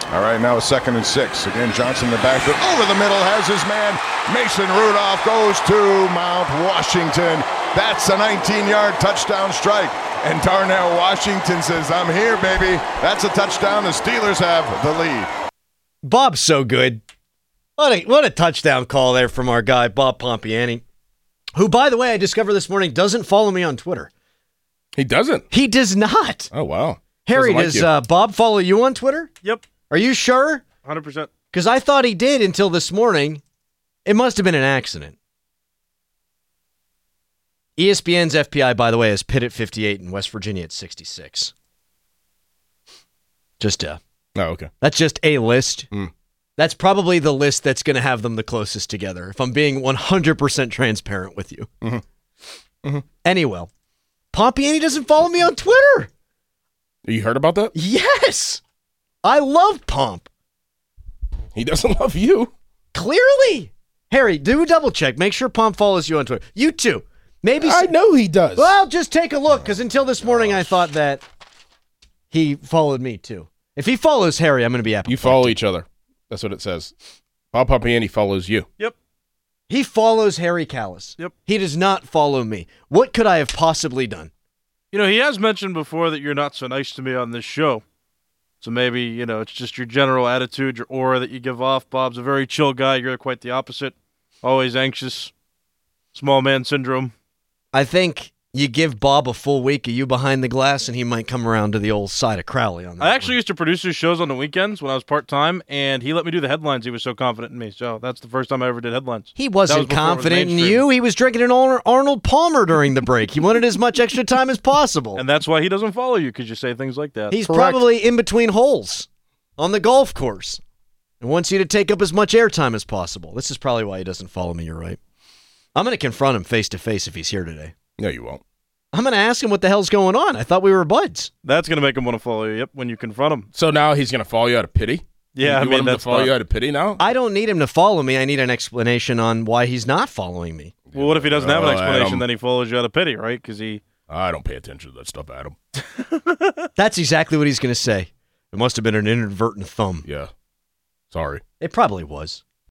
All right, now a 2nd and 6. Again, Johnson in the backfield. Over the middle has his man. Mason Rudolph goes to Mount Washington. That's a 19-yard touchdown strike. And Darnell Washington says, I'm here, baby. That's a touchdown. The Steelers have the lead. Bob's so good. What a touchdown call there from our guy, Bob Pompiani, who, by the way, I discovered this morning doesn't follow me on Twitter. He doesn't? He does not. Oh, wow. Harry, does Bob follow you on Twitter? Yep. Are you sure? 100%. Because I thought he did until this morning. It must have been an accident. ESPN's FPI, by the way, is Pitt at 58 and West Virginia at 66. Oh, okay. That's just a list. Mm. That's probably the list that's going to have them the closest together, if I'm being 100% transparent with you. Mm-hmm. Mm-hmm. Anyway, Pompiani doesn't follow me on Twitter. You heard about that? Yes. I love Pomp. He doesn't love you. Clearly. Harry, do a double check. Make sure Pomp follows you on Twitter. You too. Maybe. I know he does. Well, just take a look, because until this morning I thought that he followed me too. If he follows Harry, I'm going to be happy. You follow each other. That's what it says. Bob Pompiani follows you. Yep. He follows Harry Callis. Yep. He does not follow me. What could I have possibly done? You know, he has mentioned before that you're not so nice to me on this show. So maybe, you know, it's just your general attitude, your aura that you give off. Bob's a very chill guy. You're quite the opposite. Always anxious. Small man syndrome. I think you give Bob a full week of you behind the glass, and he might come around to the old side of Crowley on that. I actually used to produce his shows on the weekends when I was part-time, and he let me do the headlines. He was so confident in me. So that's the first time I ever did headlines. He wasn't before it was confident in mainstream. you. He was drinking an Arnold Palmer during the break. He wanted as much extra time as possible. And that's why he doesn't follow you, because you say things like that. He's Correct. probably in between holes on the golf course and wants you to take up as much airtime as possible. This is probably why he doesn't follow me. You're right. I'm going to confront him face-to-face if he's here today. No, you won't. I'm going to ask him what the hell's going on. I thought we were buds. That's going to make him want to follow you, yep, when you confront him. So now he's going to follow you out of pity? Yeah, you want him to follow you out of pity now? I don't need him to follow me. I need an explanation on why he's not following me. Well, what if he doesn't have an Oh, explanation, Adam. then he follows you out of pity, right? Because he... I don't pay attention to that stuff, Adam. That's exactly what he's going to say. It must have been an inadvertent thumb. Yeah. Sorry. It probably was.